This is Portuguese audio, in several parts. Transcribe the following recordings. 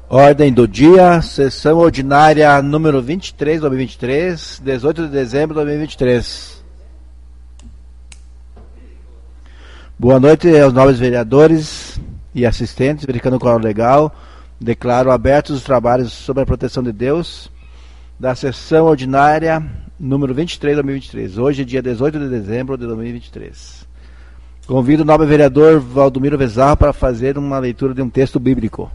Ordem do dia, sessão ordinária número 23, 2023, 18 de dezembro de 2023. Boa noite aos nobres vereadores e assistentes, verificando o quadro legal. Declaro abertos os trabalhos sobre a proteção de Deus da sessão ordinária número 23, 2023. Hoje, dia 18 de dezembro de 2023. Convido o nobre vereador Valdomiro Vezarro para fazer uma leitura de um texto bíblico.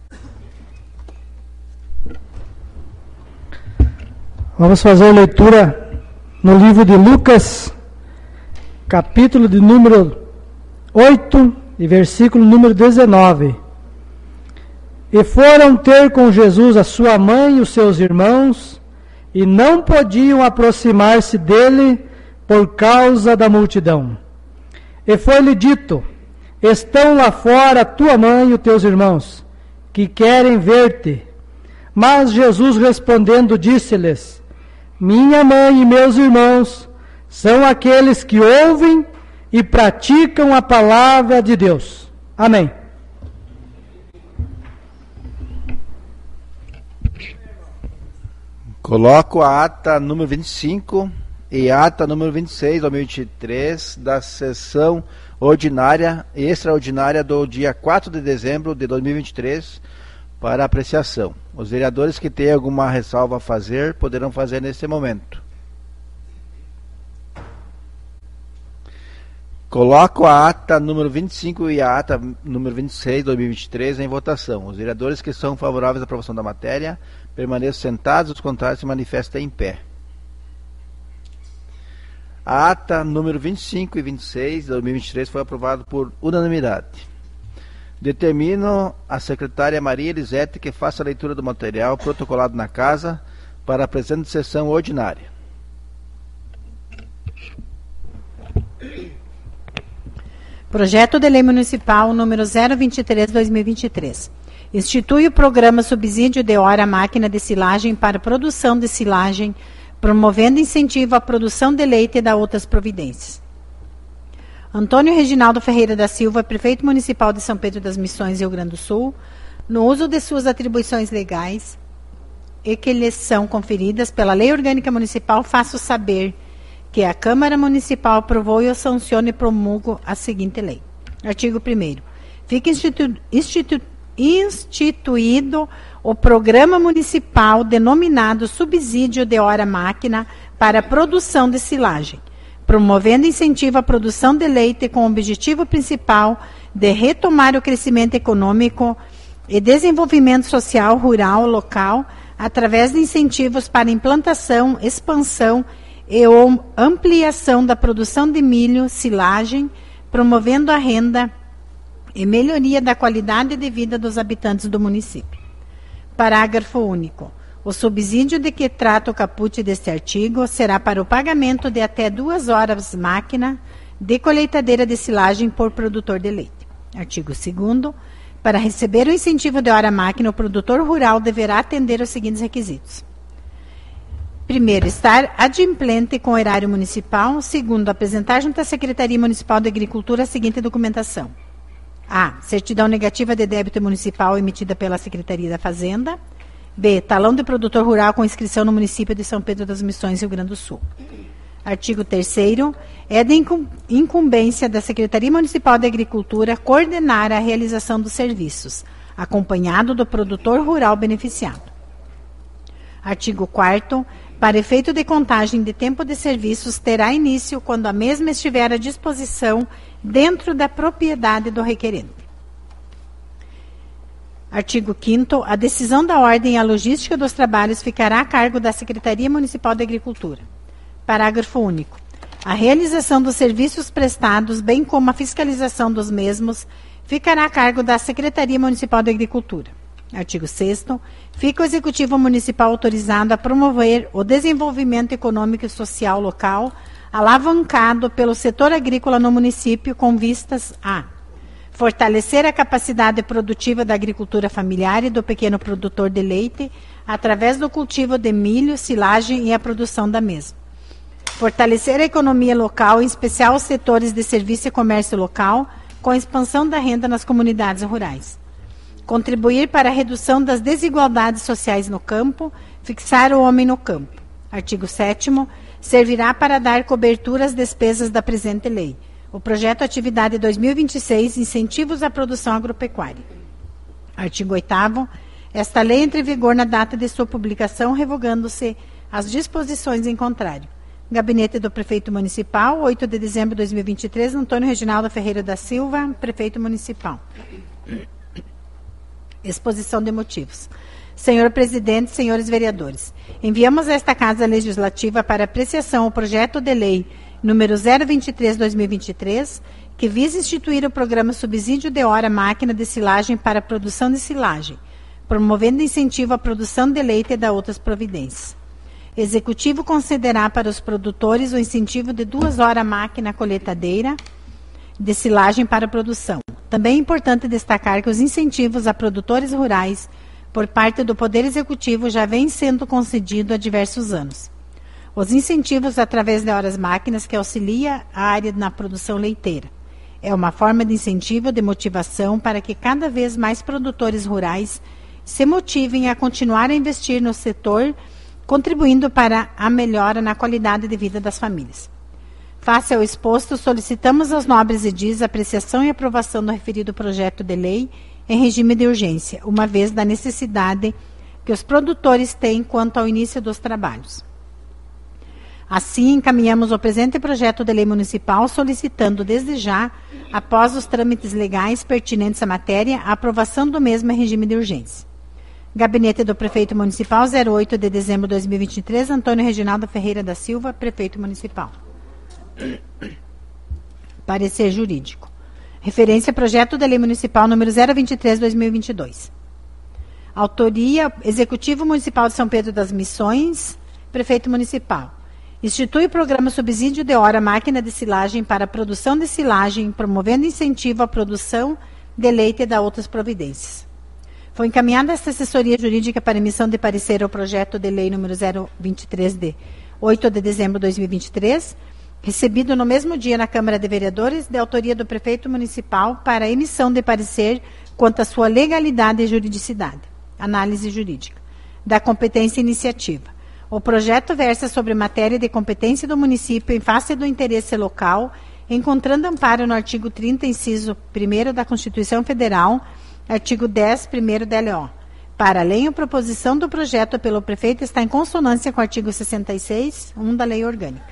Vamos fazer a leitura no livro de Lucas, capítulo de número 8 e versículo número 19. E foram ter com Jesus a sua mãe e os seus irmãos, e não podiam aproximar-se dele por causa da multidão. E foi-lhe dito: estão lá fora tua mãe e os teus irmãos, que querem ver-te. Mas Jesus respondendo disse-lhes: minha mãe e meus irmãos são aqueles que ouvem e praticam a palavra de Deus. Amém. Coloco a ata número 25 e a ata número 26, 2023, da sessão ordinária e extraordinária do dia 4 de dezembro de 2023 para apreciação. Os vereadores que têm alguma ressalva a fazer, poderão fazer nesse momento. Coloco a ata número 25 e a ata número 26, 2023 em votação. Os vereadores que são favoráveis à aprovação da matéria, permaneçam sentados, os contrários se manifestem em pé. A ata número 25 e 26, 2023 foi aprovado por unanimidade. Determino a secretária Maria Elisete que faça a leitura do material protocolado na casa para a presente sessão ordinária. Projeto de Lei Municipal número 023/2023. Institui o programa Subsídio de Hora Máquina de Silagem para produção de silagem, promovendo incentivo à produção de leite e da outras providências. Antônio Reginaldo Ferreira da Silva, Prefeito Municipal de São Pedro das Missões, Rio Grande do Sul, no uso de suas atribuições legais e que lhes são conferidas pela Lei Orgânica Municipal, faço saber que a Câmara Municipal aprovou e eu sanciono e promulgo a seguinte lei. Artigo 1º. Fica instituído o Programa Municipal denominado Subsídio de Hora Máquina para a produção de silagem, promovendo incentivo à produção de leite com o objetivo principal de retomar o crescimento econômico e desenvolvimento social rural local através de incentivos para implantação, expansão e ou ampliação da produção de milho, silagem, promovendo a renda e melhoria da qualidade de vida dos habitantes do município. Parágrafo único. O subsídio de que trata o caput deste artigo será para o pagamento de até 2 horas máquina de colheitadeira de silagem por produtor de leite. Artigo 2º. Para receber o incentivo de hora máquina, o produtor rural deverá atender os seguintes requisitos. Primeiro, estar adimplente com o erário municipal. Segundo, apresentar junto à Secretaria Municipal de Agricultura a seguinte documentação. A. Certidão negativa de débito municipal emitida pela Secretaria da Fazenda. B. Talão de produtor rural com inscrição no município de São Pedro das Missões, Rio Grande do Sul. Artigo 3º. É de incumbência da Secretaria Municipal de Agricultura coordenar a realização dos serviços, acompanhado do produtor rural beneficiado. Artigo 4º. Para efeito de contagem de tempo de serviços, terá início quando a mesma estiver à disposição dentro da propriedade do requerente. Artigo 5º. A decisão da ordem e a logística dos trabalhos ficará a cargo da Secretaria Municipal de Agricultura. Parágrafo único. A realização dos serviços prestados, bem como a fiscalização dos mesmos, ficará a cargo da Secretaria Municipal de Agricultura. Artigo 6º. Fica o Executivo Municipal autorizado a promover o desenvolvimento econômico e social local, alavancado pelo setor agrícola no município, com vistas a fortalecer a capacidade produtiva da agricultura familiar e do pequeno produtor de leite, através do cultivo de milho, silagem e a produção da mesma. Fortalecer a economia local, em especial os setores de serviço e comércio local, com a expansão da renda nas comunidades rurais. contribuir para a redução das desigualdades sociais no campo, fixar o homem no campo. Artigo 7º, servirá para dar cobertura às despesas da presente lei. O projeto Atividade 2026, Incentivos à Produção Agropecuária. Artigo 8º, esta lei entra em vigor na data de sua publicação, revogando-se as disposições em contrário. Gabinete do Prefeito Municipal, 8 de dezembro de 2023, Antônio Reginaldo Ferreira da Silva, Prefeito Municipal. Exposição de motivos. Senhor Presidente, senhores vereadores, enviamos a esta Casa Legislativa para apreciação o projeto de lei número 023/2023, que visa instituir o programa Subsídio de Hora Máquina de Silagem para a produção de silagem, promovendo incentivo à produção de leite e da outras providências. Executivo concederá para os produtores o incentivo de 2 horas máquina coletadeira de silagem para a produção. Também é importante destacar que os incentivos a produtores rurais por parte do Poder Executivo já vêm sendo concedidos há diversos anos. Os incentivos através de horas máquinas que auxilia a área na produção leiteira. É uma forma de incentivo, de motivação para que cada vez mais produtores rurais se motivem a continuar a investir no setor, contribuindo para a melhora na qualidade de vida das famílias. Face ao exposto, solicitamos aos nobres edis a apreciação e aprovação do referido projeto de lei em regime de urgência, uma vez da necessidade que os produtores têm quanto ao início dos trabalhos. Assim, encaminhamos o presente projeto de lei municipal, solicitando desde já, após os trâmites legais pertinentes à matéria, a aprovação do mesmo em regime de urgência. Gabinete do Prefeito Municipal, 08 de dezembro de 2023, Antônio Reginaldo Ferreira da Silva, Prefeito Municipal. Parecer jurídico. Referência Projeto de Lei Municipal número 023/2022. Autoria, Executivo Municipal de São Pedro das Missões, Prefeito Municipal. Institui o programa Subsídio de Hora Máquina de Silagem para a produção de silagem, promovendo incentivo à produção de leite e da outras providências. Foi encaminhada esta assessoria jurídica para emissão de parecer ao projeto de lei número 023 de 8 de dezembro de 2023, recebido no mesmo dia na Câmara de Vereadores, de autoria do Prefeito Municipal, para emissão de parecer quanto à sua legalidade e juridicidade. Análise jurídica. Da competência e iniciativa. O projeto versa sobre matéria de competência do município em face do interesse local, encontrando amparo no artigo 30, inciso 1º da Constituição Federal, artigo 10, 1º da LO. Para além, a proposição do projeto pelo prefeito está em consonância com o artigo 66, 1 da Lei Orgânica.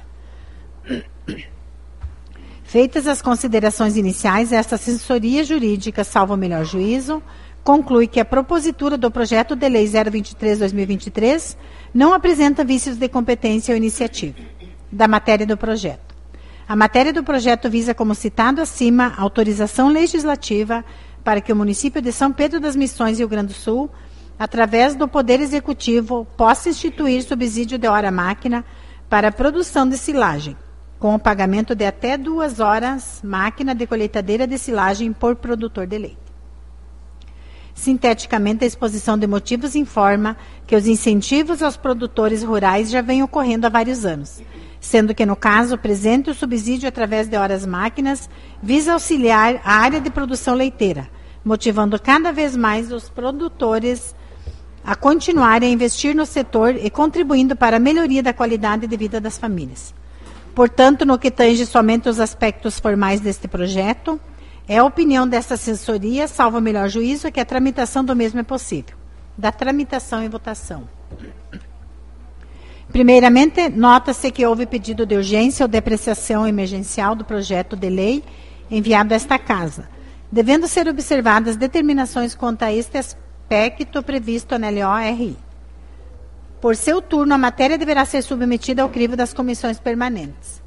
Feitas as considerações iniciais, esta assessoria jurídica, salvo o melhor juízo, conclui que a propositura do projeto de lei 023/2023 não apresenta vícios de competência ou iniciativa da matéria do projeto. A matéria do projeto visa, como citado acima, autorização legislativa para que o município de São Pedro das Missões, Rio Grande do Sul, através do Poder Executivo, possa instituir subsídio de hora máquina para a produção de silagem, com o pagamento de até 2 horas máquina de colheitadeira de silagem por produtor de leite. Sinteticamente, a exposição de motivos informa que os incentivos aos produtores rurais já vêm ocorrendo há vários anos, sendo que, no caso presente, o subsídio através de horas máquinas visa auxiliar a área de produção leiteira, motivando cada vez mais os produtores a continuarem a investir no setor e contribuindo para a melhoria da qualidade de vida das famílias. Portanto, no que tange somente os aspectos formais deste projeto, é a opinião desta assessoria, salvo o melhor juízo, que a tramitação do mesmo é possível. Da tramitação e votação. Primeiramente, nota-se que houve pedido de urgência ou de apreciação emergencial do projeto de lei enviado a esta Casa, devendo ser observadas determinações quanto a este aspecto previsto na LORI. Por seu turno, a matéria deverá ser submetida ao crivo das comissões permanentes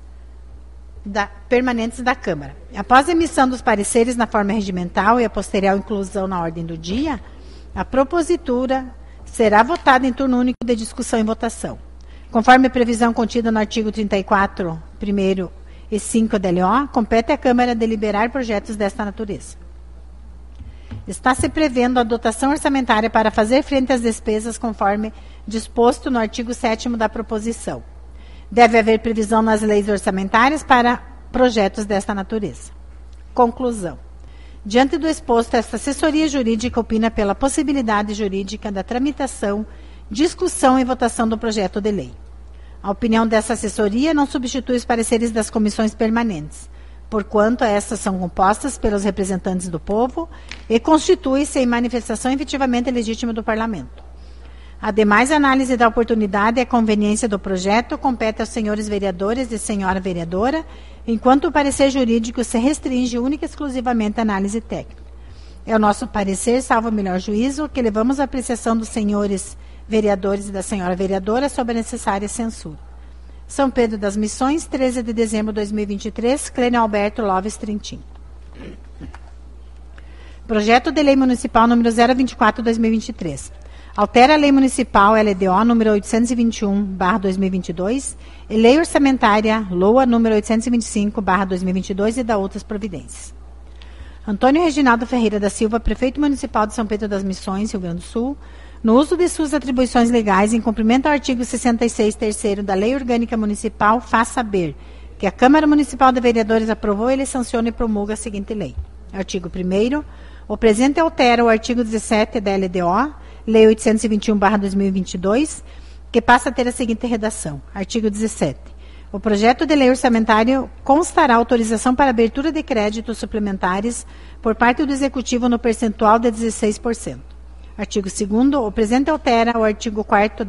da Câmara. Após a emissão dos pareceres na forma regimental e a posterior inclusão na ordem do dia, a propositura será votada em turno único de discussão e votação. Conforme a previsão contida no artigo 34, 1º e 5 da LO, compete à Câmara deliberar projetos desta natureza. Está se prevendo a dotação orçamentária para fazer frente às despesas conforme disposto no artigo 7º da proposição. Deve haver previsão nas leis orçamentárias para projetos desta natureza. Conclusão. Diante do exposto, esta assessoria jurídica opina pela possibilidade jurídica da tramitação, discussão e votação do projeto de lei. A opinião dessa assessoria não substitui os pareceres das comissões permanentes, porquanto estas são compostas pelos representantes do povo e constitui-se em manifestação efetivamente legítima do Parlamento. Ademais, a análise da oportunidade e a conveniência do projeto compete aos senhores vereadores e senhora vereadora, enquanto o parecer jurídico se restringe única e exclusivamente à análise técnica. É o nosso parecer, salvo o melhor juízo, que levamos à apreciação dos senhores vereadores e da senhora vereadora sobre a necessária censura. São Pedro das Missões, 13 de dezembro de 2023, Clênio Alberto Loves Trintim. Projeto de Lei Municipal número 024/2023. Altera a Lei Municipal LDO número 821/2022 e Lei Orçamentária LOA número 825/2022 e da outras providências. Antônio Reginaldo Ferreira da Silva, Prefeito Municipal de São Pedro das Missões, Rio Grande do Sul, no uso de suas atribuições legais, em cumprimento ao artigo 66, terceiro da Lei Orgânica Municipal, faz saber que a Câmara Municipal de Vereadores aprovou, ele sanciona e promulga a seguinte lei. Artigo 1º. O presente altera o artigo 17 da LDO, Lei 821/2022, que passa a ter a seguinte redação. Artigo 17. O projeto de lei orçamentário constará autorização para abertura de créditos suplementares por parte do Executivo no percentual de 16%. Artigo 2º. O presente altera o artigo 4º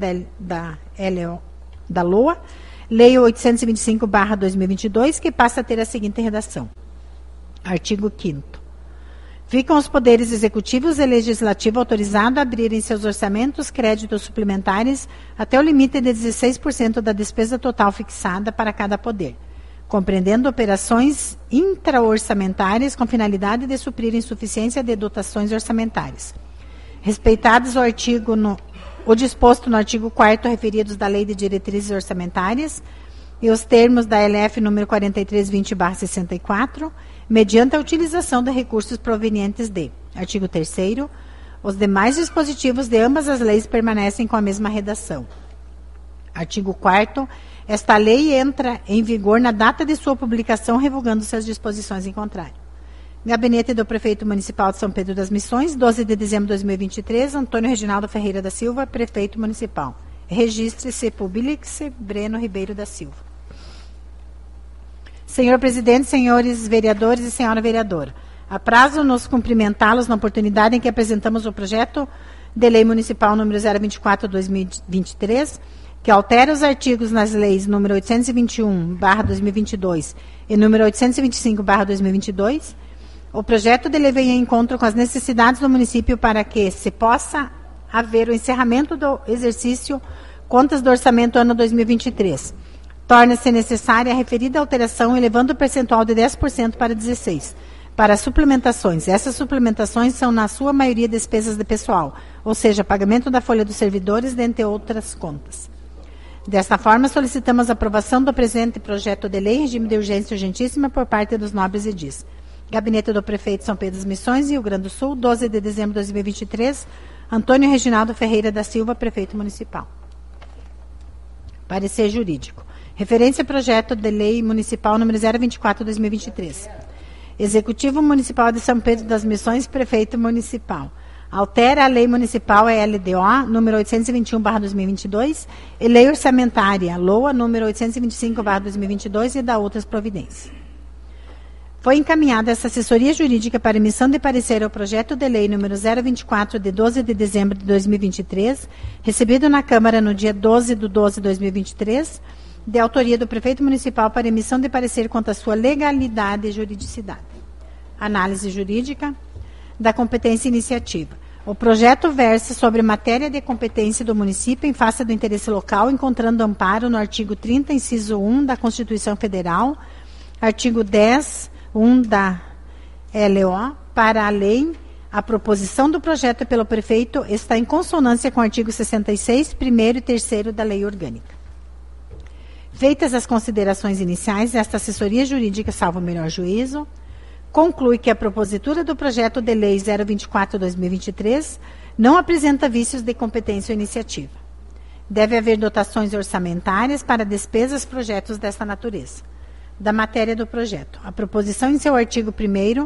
da LOA, Lei 825/2022, que passa a ter a seguinte redação. Artigo 5º. Ficam os poderes executivos e legislativo autorizados a abrir em seus orçamentos créditos suplementares até o limite de 16% da despesa total fixada para cada poder, compreendendo operações intraorçamentárias com finalidade de suprir insuficiência de dotações orçamentárias. Respeitados o disposto no artigo 4º referidos da Lei de Diretrizes Orçamentárias e os termos da LF número 4320/64, mediante a utilização de recursos provenientes de. Artigo 3º. Os demais dispositivos de ambas as leis permanecem com a mesma redação. Artigo 4º. Esta lei entra em vigor na data de sua publicação, revogando-se as disposições em contrário. Gabinete do Prefeito Municipal de São Pedro das Missões, 12 de dezembro de 2023, Antônio Reginaldo Ferreira da Silva, Prefeito Municipal. Registre-se, publique-se, Breno Ribeiro da Silva. Senhor Presidente, senhores vereadores e senhora vereadora, aprazo-nos cumprimentá-los na oportunidade em que apresentamos o projeto de Lei Municipal número 024/2023, que altera os artigos nas leis número 821/2022 e número 825/2022. O projeto de lei vem em encontro com as necessidades do município para que se possa haver o encerramento do exercício contas do orçamento ano 2023. Torna-se necessária a referida alteração, elevando o percentual de 10% para 16%. Para suplementações, essas suplementações são, na sua maioria, despesas de pessoal, ou seja, pagamento da folha dos servidores, dentre outras contas. Desta forma, solicitamos a aprovação do presente projeto de lei em regime de urgência urgentíssima por parte dos nobres edis. Gabinete do Prefeito de São Pedro das Missões, Rio Grande do Sul, 12 de dezembro de 2023, Antônio Reginaldo Ferreira da Silva, Prefeito Municipal. Parecer jurídico. Referência projeto de lei municipal número 024/2023. Executivo Municipal de São Pedro das Missões, Prefeito Municipal. Altera a Lei Municipal LDO número 821/2022 e Lei Orçamentária LOA número 825/2022 e da outras providências. Foi encaminhada essa assessoria jurídica para emissão de parecer ao projeto de lei número 024 de 12 de dezembro de 2023, recebido na Câmara no dia 12 de 12 de 2023, de autoria do Prefeito Municipal para emissão de parecer quanto à sua legalidade e juridicidade. Análise jurídica da competência iniciativa. O projeto versa sobre matéria de competência do município em face do interesse local, encontrando amparo no artigo 30, inciso 1 da Constituição Federal, artigo 10, 1 da LO, para a lei. A proposição do projeto pelo prefeito está em consonância com o artigo 66, 1º e 3º da Lei Orgânica. Feitas as considerações iniciais, esta assessoria jurídica, salvo o melhor juízo, conclui que a propositura do projeto de lei 024/2023 não apresenta vícios de competência ou iniciativa. Deve haver dotações orçamentárias para despesas projetos desta natureza. Da matéria do projeto. A proposição em seu artigo 1º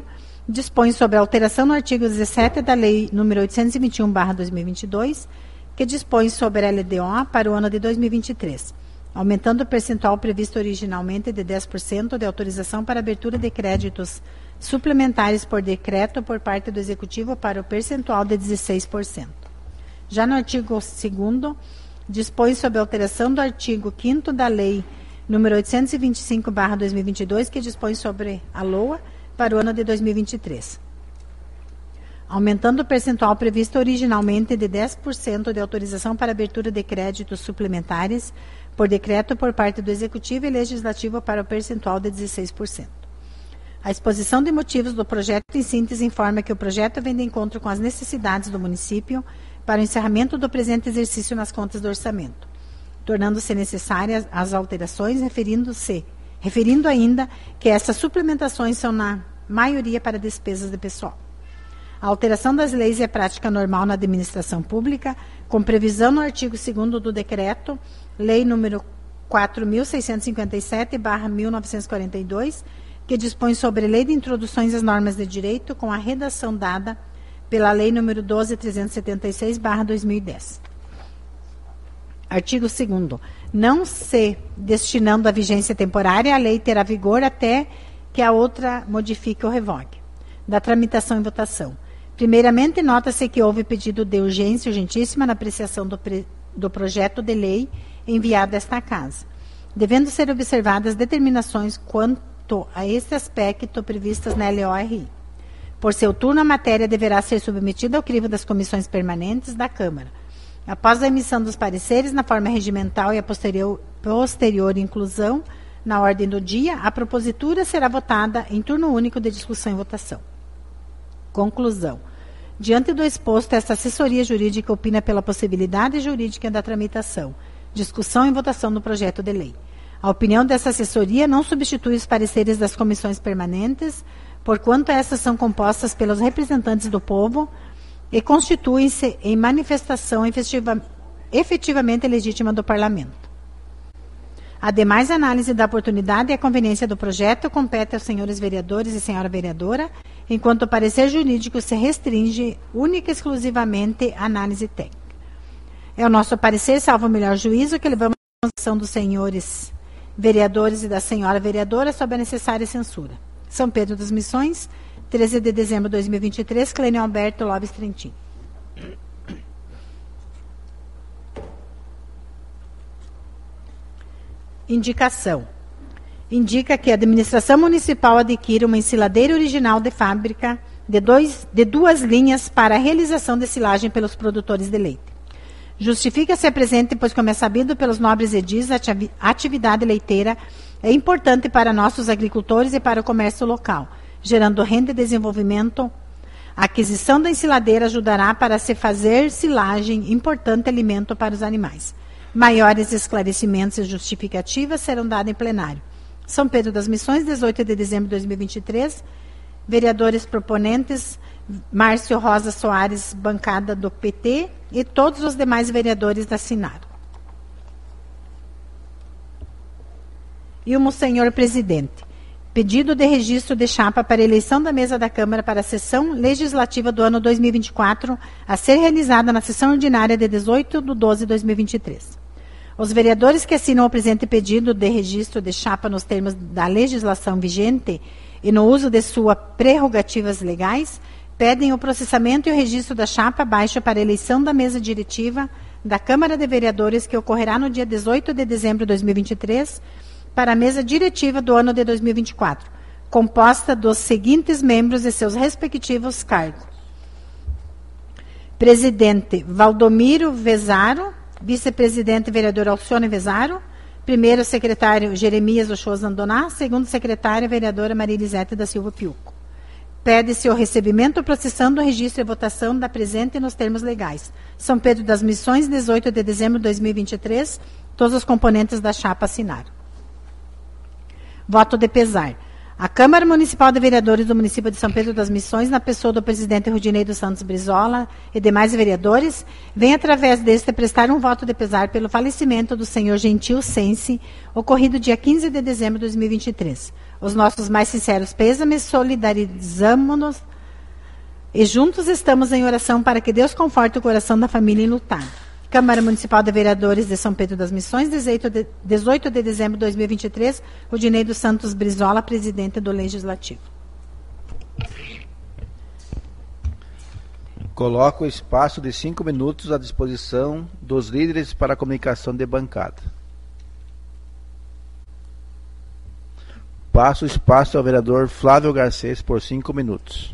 dispõe sobre a alteração no artigo 17 da Lei nº 821/2022, que dispõe sobre a LDO para o ano de 2023, aumentando o percentual previsto originalmente de 10% de autorização para abertura de créditos suplementares por decreto por parte do Executivo para o percentual de 16%. Já no artigo 2º, dispõe sobre a alteração do artigo 5º da Lei nº 825/2022, que dispõe sobre a LOA para o ano de 2023, aumentando o percentual previsto originalmente de 10% de autorização para abertura de créditos suplementares por decreto por parte do Executivo e Legislativo para o percentual de 16%. A exposição de motivos do projeto, em síntese, informa que o projeto vem de encontro com as necessidades do município para o encerramento do presente exercício nas contas do orçamento, tornando-se necessárias as alterações, referindo ainda que essas suplementações são, na maioria, para despesas de pessoal. A alteração das leis é prática normal na administração pública, com previsão no artigo 2º do decreto, Lei nº 4.657/1942, que dispõe sobre a Lei de Introduções às Normas de Direito, com a redação dada pela Lei nº 12.376/2010. Artigo 2º. Não se destinando a vigência temporária, a lei terá vigor até que a outra modifique ou revogue. Da tramitação e votação. Primeiramente, nota-se que houve pedido de urgência urgentíssima na apreciação do projeto de lei enviado a esta Casa, devendo ser observadas determinações quanto a este aspecto previstas na LORI. Por seu turno, a matéria deverá ser submetida ao crivo das comissões permanentes da Câmara. Após a emissão dos pareceres na forma regimental e a posterior inclusão na ordem do dia, a propositura será votada em turno único de discussão e votação. Conclusão. Diante do exposto, esta assessoria jurídica opina pela possibilidade jurídica da tramitação, discussão e votação do projeto de lei. A opinião dessa assessoria não substitui os pareceres das comissões permanentes, porquanto essas são compostas pelos representantes do povo e constituem-se em manifestação efetivamente legítima do Parlamento. Ademais, a análise da oportunidade e a conveniência do projeto compete aos senhores vereadores e senhora vereadora, enquanto o parecer jurídico se restringe única e exclusivamente à análise técnica. É o nosso parecer, salvo o melhor juízo, que levamos à consideração dos senhores vereadores e da senhora vereadora sob a necessária censura. São Pedro das Missões, 13 de dezembro de 2023, Clênio Alberto Lopes Trentin. Indicação. Indica que a administração municipal adquire uma ensiladeira original de fábrica de duas linhas para a realização de silagem pelos produtores de leite. Justifica-se a presente, pois, como é sabido pelos nobres edis, a atividade leiteira é importante para nossos agricultores e para o comércio local, gerando renda e desenvolvimento. A aquisição da ensiladeira ajudará para se fazer silagem, importante alimento para os animais. Maiores esclarecimentos e justificativas serão dados em plenário. São Pedro das Missões, 18 de dezembro de 2023. Vereadores proponentes, Márcio Rosa Soares, bancada do PT, e todos os demais vereadores assinaram. E o senhor presidente. Pedido de registro de chapa para eleição da mesa da Câmara para a sessão legislativa do ano 2024, a ser realizada na sessão ordinária de 18/12/2023. Os vereadores que assinam o presente pedido de registro de chapa nos termos da legislação vigente e no uso de suas prerrogativas legais, pedem o processamento e o registro da chapa abaixo para a eleição da mesa diretiva da Câmara de Vereadores, que ocorrerá no dia 18 de dezembro de 2023, para a mesa diretiva do ano de 2024, composta dos seguintes membros e seus respectivos cargos. Presidente Valdomiro Vezaro, vice-presidente vereador Alcione Vezaro, primeiro secretário Jeremias Ochoa Zandoná, segundo secretária vereadora Maria Elisete da Silva Piuco. Pede-se o recebimento, processando o registro e votação da presente nos termos legais. São Pedro das Missões, 18 de dezembro de 2023, todos os componentes da chapa assinaram. Voto de pesar. A Câmara Municipal de Vereadores do município de São Pedro das Missões, na pessoa do presidente Rudinei dos Santos Brizola e demais vereadores, vem através deste prestar um voto de pesar pelo falecimento do senhor Gentil Sense, ocorrido dia 15 de dezembro de 2023. Os nossos mais sinceros pêsames, solidarizamos-nos e juntos estamos em oração para que Deus conforte o coração da família enlutada. Câmara Municipal de Vereadores de São Pedro das Missões, 18 de dezembro de 2023, Rudinei dos Santos Brizola, presidente do Legislativo. Coloco o espaço de 5 minutos à disposição dos líderes para a comunicação de bancada. Passo o espaço ao vereador Flávio Garcês por 5 minutos.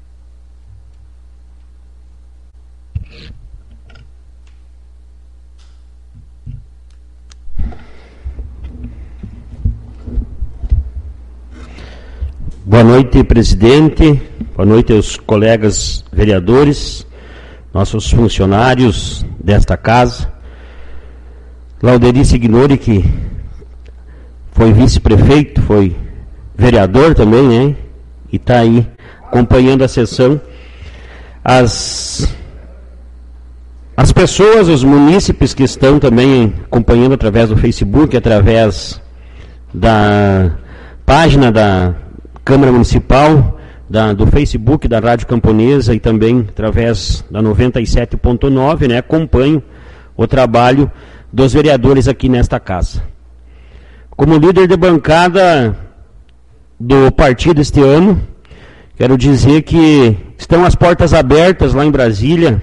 Boa noite, presidente. Boa noite aos colegas vereadores, nossos funcionários desta casa. Lauderi Signori, que foi vice-prefeito, foi vereador também, né? E está aí acompanhando a sessão. As pessoas, os munícipes que estão também acompanhando através do Facebook, através da página da Câmara Municipal, do Facebook, da Rádio Camponesa e também através da 97.9, né, acompanho o trabalho dos vereadores aqui nesta casa. Como líder de bancada do partido este ano, quero dizer que estão as portas abertas lá em Brasília,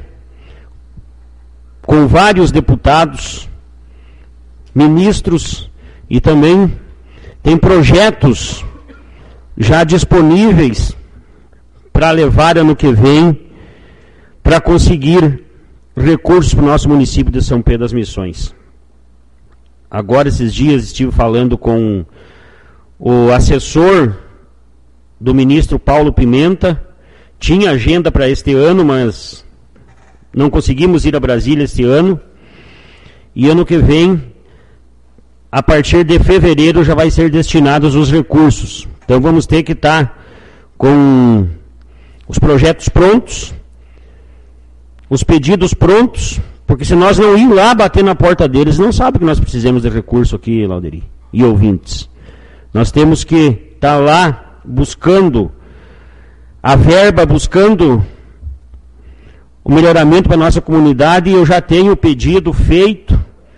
com vários deputados, ministros e também tem projetos já disponíveis para levar ano que vem, para conseguir recursos para o nosso município de São Pedro das Missões. Agora, esses dias, estive falando com o assessor do ministro Paulo Pimenta, tinha agenda para este ano, mas não conseguimos ir a Brasília este ano, e ano que vem, a partir de fevereiro, já vai ser destinados os recursos. Então vamos ter que estar com os projetos prontos, os pedidos prontos, porque se nós não ir lá bater na porta deles, não sabe que nós precisamos de recurso aqui, Lauderi, e ouvintes. Nós temos que estar lá buscando a verba, buscando o melhoramento para a nossa comunidade, e eu já tenho o pedido feito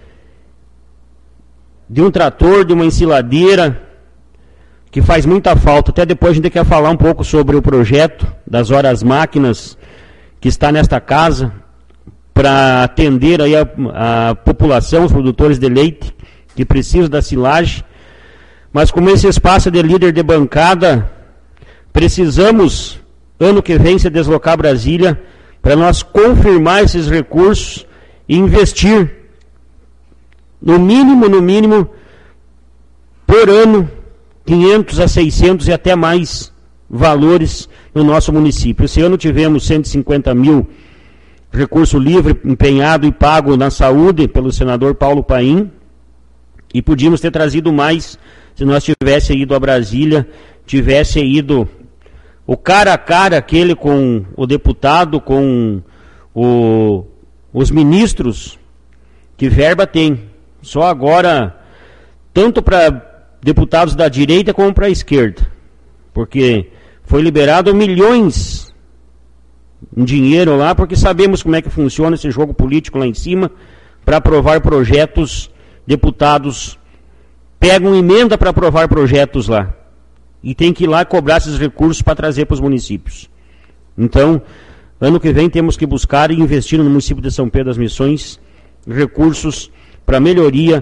de um trator, de uma ensiladeira, que faz muita falta. Até depois a gente quer falar um pouco sobre o projeto das horas máquinas que está nesta casa para atender aí a população, os produtores de leite que precisam da silagem. Mas como esse espaço de líder de bancada, precisamos, ano que vem, se deslocar a Brasília para nós confirmar esses recursos e investir no mínimo, por ano, 500 a 600 e até mais valores no nosso município. Esse ano tivemos 150 mil recurso livre, empenhado e pago na saúde pelo senador Paulo Paim, e podíamos ter trazido mais se nós tivéssemos ido a Brasília, tivesse ido o cara a cara, aquele com o deputado, com os ministros, que verba tem. Só agora, tanto para deputados da direita como para a esquerda, porque foi liberado milhões em dinheiro lá, porque sabemos como é que funciona esse jogo político lá em cima, para aprovar projetos. Deputados pegam emenda para aprovar projetos lá, e tem que ir lá cobrar esses recursos para trazer para os municípios. Então, ano que vem temos que buscar e investir no município de São Pedro das Missões recursos para melhoria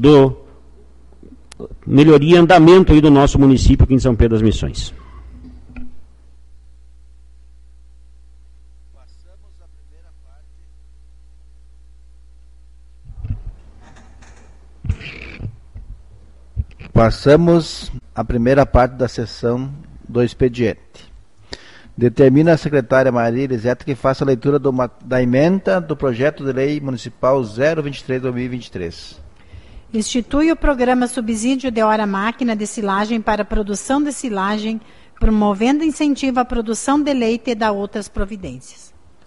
e andamento aí do nosso município aqui em São Pedro das Missões. Passamos a primeira parte da sessão do expediente. Determina a secretária Maria Elisete que faça a leitura da emenda do projeto de lei municipal 023/2023. Institui o programa subsídio de hora-máquina de silagem para produção de silagem, promovendo incentivo à produção de leite e da outras providências.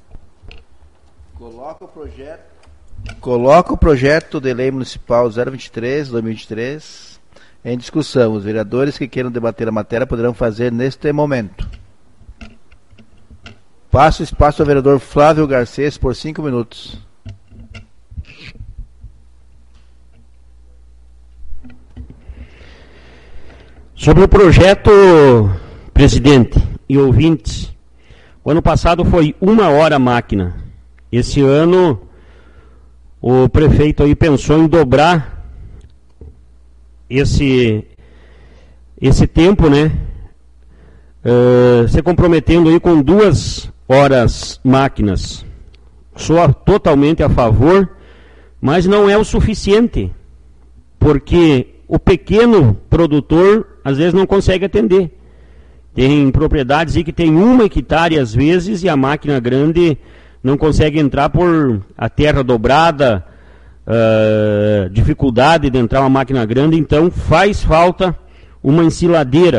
Coloca o projeto de lei municipal 023/2023 em discussão. Os vereadores que queiram debater a matéria poderão fazer neste momento. Passo o espaço ao vereador Flávio Garcês por 5 minutos. Sobre o projeto, presidente e ouvintes, o ano passado foi 1 hora máquina. Esse ano, o prefeito aí pensou em dobrar esse tempo, né? Se comprometendo aí com 2 horas máquinas. Sou totalmente a favor, mas não é o suficiente, porque o pequeno produtor às vezes não consegue atender. Tem propriedades aí que tem 1 hectare às vezes e a máquina grande não consegue entrar por a terra dobrada, dificuldade de entrar uma máquina grande, então faz falta uma ensiladeira.